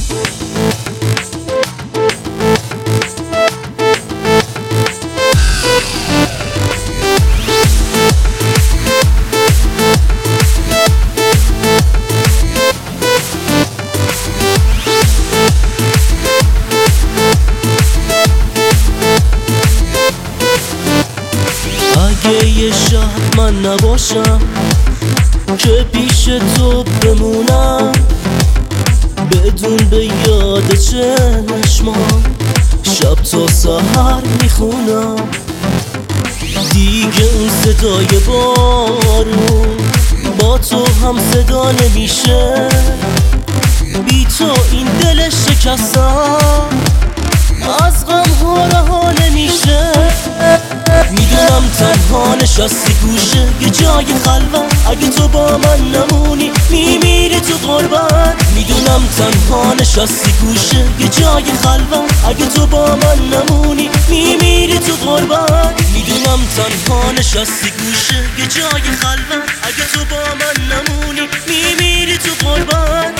اگه یه شب من نباشم که پیش تو بمونم، بدون به یاد چشمام شب تا سحر میخونم. دیگه اون صدای بارون با تو هم صدا نمیشه، بی تو این دل شکستم از غم ها رها نمیشه. میدونم تنها نشستی گوشه یه جای خلوت، اگه تو با من نمونی میمیری تو غربت. میدونم تنها نشستی گوشه یه جای خلوت، اگه تو با من نمونی میمیری تو غربت. میدونم تنها نشستی گوشه یه جای خلوت، اگه تو با من نمونی میمیری تو غربت.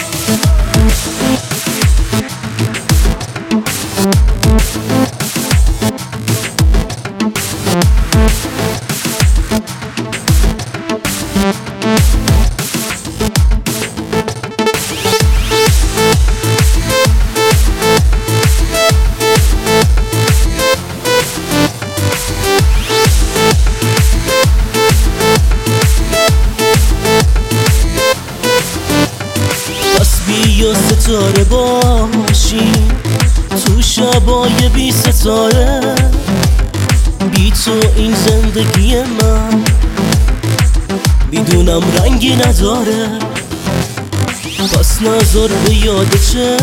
بیا ستاره باشیم تو شبای بی ستاره، بی تو این زندگی من میدونم رنگی نداره. پس نظر به یاد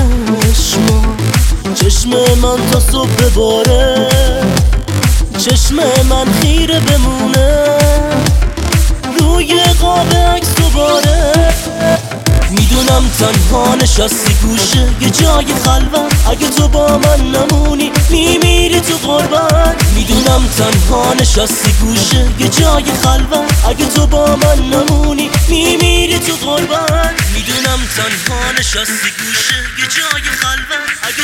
چشم من تا صبح بباره، چشم من خیره بمونه روی قاب عکس دوباره. میدونم تنها نشستی گوشه یه جای خلوت، اگه تو با من نمونی میمیری تو غربت. میدونم تنها نشستی گوشه یه جای خلوت، اگه تو با من نمونی میمیری تو غربت. میدونم تنها نشستی گوشه یه جای خلوت.